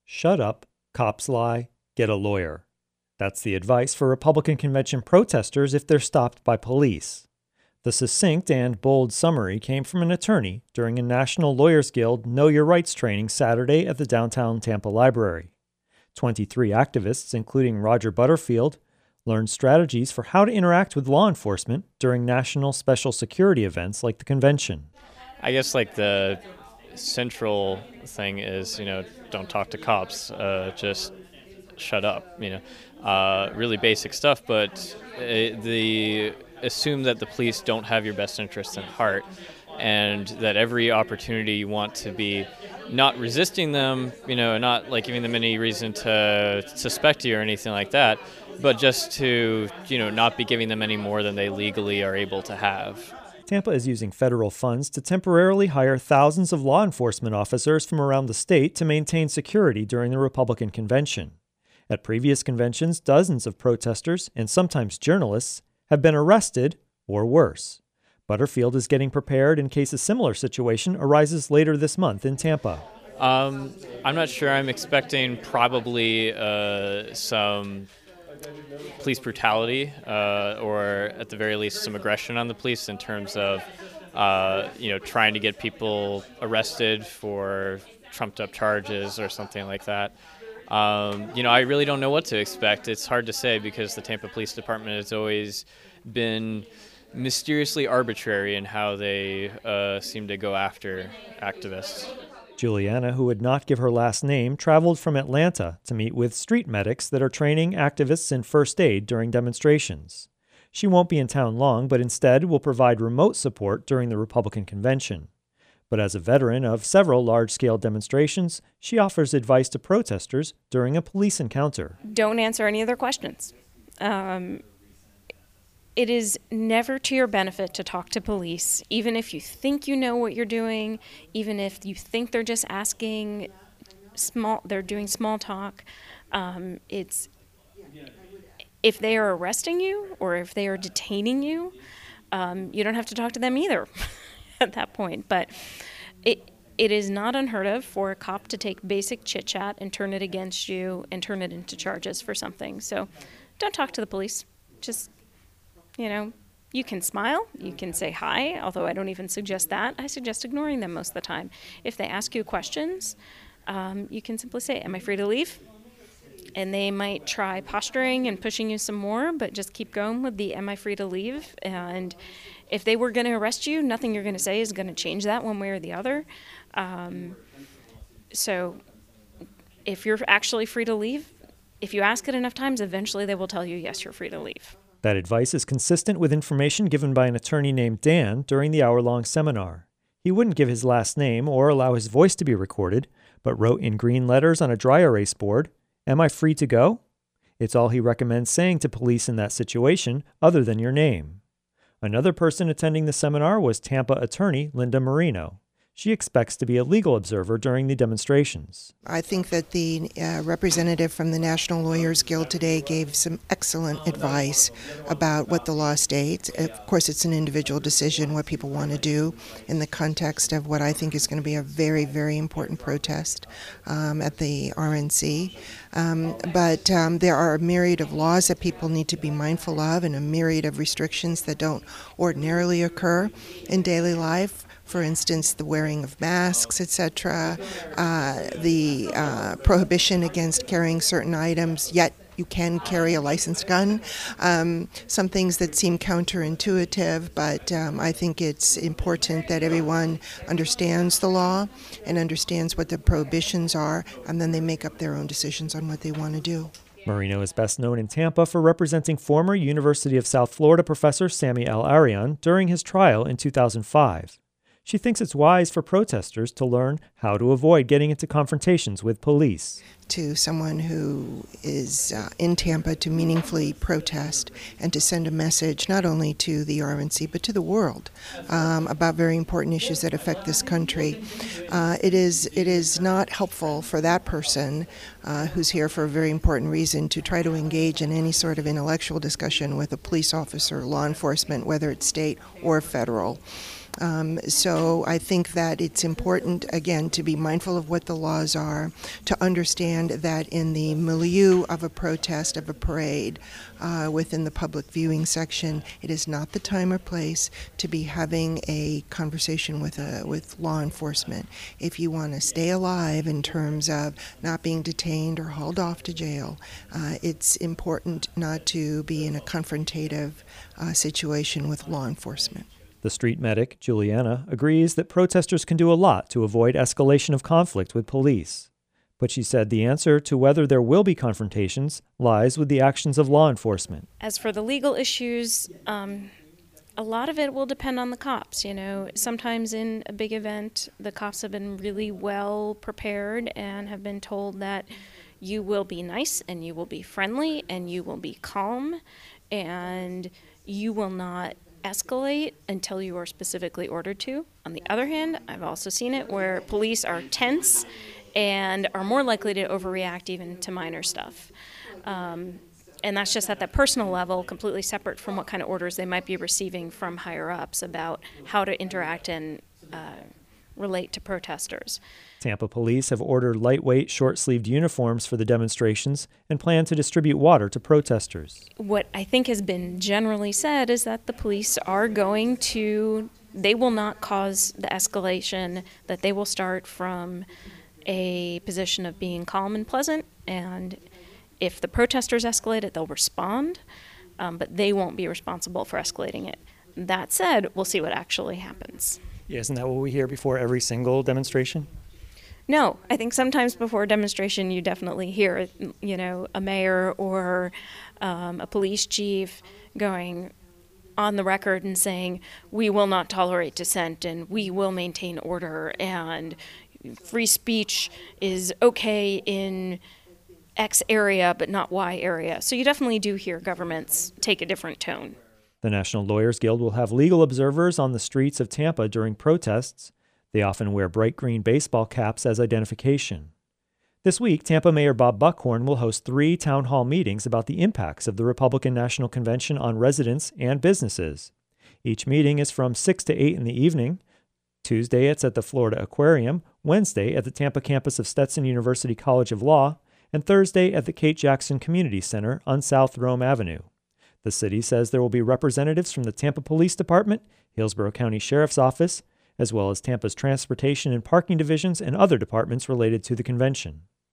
Shut up, cops lie, get a lawyer. That's the advice for Republican convention protesters if they're stopped by police. The succinct and bold summary came from an attorney during a National Lawyers Guild Know Your Rights training Saturday at the downtown Tampa Library. 23 activists, including Roger Butterfield, learned strategies for how to interact with law enforcement during national special security events like the convention. I guess the central thing is, don't talk to cops, just shut up, really basic stuff, but assume that the police don't have your best interests at heart, and that every opportunity you want to be not resisting them, not giving them any reason to suspect you or anything like that, but just to, not be giving them any more than they legally are able to have. Tampa is using federal funds to temporarily hire thousands of law enforcement officers from around the state to maintain security during the Republican convention. At previous conventions, dozens of protesters, and sometimes journalists, have been arrested or worse. Butterfield is getting prepared in case a similar situation arises later this month in Tampa. I'm not sure. I'm expecting probably some police brutality, or at the very least some aggression on the police in terms of, trying to get people arrested for trumped up charges or something like that. I really don't know what to expect. It's hard to say because the Tampa Police Department has always been mysteriously arbitrary in how they seem to go after activists. Juliana, who would not give her last name, traveled from Atlanta to meet with street medics that are training activists in first aid during demonstrations. She won't be in town long, but instead will provide remote support during the Republican convention. But as a veteran of several large-scale demonstrations, she offers advice to protesters during a police encounter. Don't answer any of their questions. It is never to your benefit to talk to police, even if you think you know what you're doing, even if you think they're just asking they're doing small talk. If they are arresting you or if they are detaining you, you don't have to talk to them either at that point. But it is not unheard of for a cop to take basic chit-chat and turn it against you and turn it into charges for something. So don't talk to the police. Just you can smile, you can say hi, although I don't even suggest that. I suggest ignoring them most of the time. If they ask you questions, you can simply say, am I free to leave? And they might try posturing and pushing you some more, but just keep going with the am I free to leave? And if they were going to arrest you, nothing you're going to say is going to change that one way or the other. So if you're actually free to leave, if you ask it enough times, eventually they will tell you, yes, you're free to leave. That advice is consistent with information given by an attorney named Dan during the hour-long seminar. He wouldn't give his last name or allow his voice to be recorded, but wrote in green letters on a dry erase board, "Am I free to go?" It's all he recommends saying to police in that situation, other than your name. Another person attending the seminar was Tampa attorney Linda Marino. She expects to be a legal observer during the demonstrations. I think that the representative from the National Lawyers Guild today gave some excellent advice about what the law states. Of course, it's an individual decision what people want to do in the context of what I think is going to be a very, very important protest at the RNC. But there are a myriad of laws that people need to be mindful of and a myriad of restrictions that don't ordinarily occur in daily life. For instance, the wearing of masks, etc., the prohibition against carrying certain items, yet you can carry a licensed gun. Some things that seem counterintuitive, but I think it's important that everyone understands the law and understands what the prohibitions are, and then they make up their own decisions on what they want to do. Marino is best known in Tampa for representing former University of South Florida professor Sami Al-Arian during his trial in 2005. She thinks it's wise for protesters to learn how to avoid getting into confrontations with police. To someone who is in Tampa to meaningfully protest and to send a message not only to the RNC but to the world about very important issues that affect this country. It is not helpful for that person who's here for a very important reason to try to engage in any sort of intellectual discussion with a police officer, law enforcement, whether it's state or federal. So I think that it's important, again, to be mindful of what the laws are, to understand that in the milieu of a protest, of a parade, within the public viewing section, it is not the time or place to be having a conversation with law enforcement. If you want to stay alive in terms of not being detained or hauled off to jail, it's important not to be in a confrontative situation with law enforcement. The street medic, Juliana, agrees that protesters can do a lot to avoid escalation of conflict with police. But she said the answer to whether there will be confrontations lies with the actions of law enforcement. As for the legal issues, a lot of it will depend on the cops. You know, sometimes in a big event, the cops have been really well prepared and have been told that you will be nice and you will be friendly and you will be calm and you will not escalate until you are specifically ordered to. On the other hand, I've also seen it where police are tense and are more likely to overreact even to minor stuff. And that's just at that personal level, completely separate from what kind of orders they might be receiving from higher ups about how to interact and relate to protesters. Tampa police have ordered lightweight, short-sleeved uniforms for the demonstrations and plan to distribute water to protesters. What I think has been generally said is that the police are they will not cause the escalation, that they will start from a position of being calm and pleasant, and if the protesters escalate it, they'll respond, but they won't be responsible for escalating it. That said, we'll see what actually happens. Yeah, isn't that what we hear before every single demonstration? No, I think sometimes before a demonstration you definitely hear, a mayor or a police chief going on the record and saying, we will not tolerate dissent and we will maintain order and free speech is okay in X area but not Y area. So you definitely do hear governments take a different tone. The National Lawyers Guild will have legal observers on the streets of Tampa during protests. They often wear bright green baseball caps as identification. This week, Tampa Mayor Bob Buckhorn will host 3 town hall meetings about the impacts of the Republican National Convention on residents and businesses. Each meeting is from 6 to 8 in the evening. Tuesday, it's at the Florida Aquarium, Wednesday at the Tampa campus of Stetson University College of Law, and Thursday at the Kate Jackson Community Center on South Rome Avenue. The city says there will be representatives from the Tampa Police Department, Hillsborough County Sheriff's Office, as well as Tampa's Transportation and Parking Divisions and other departments related to the convention.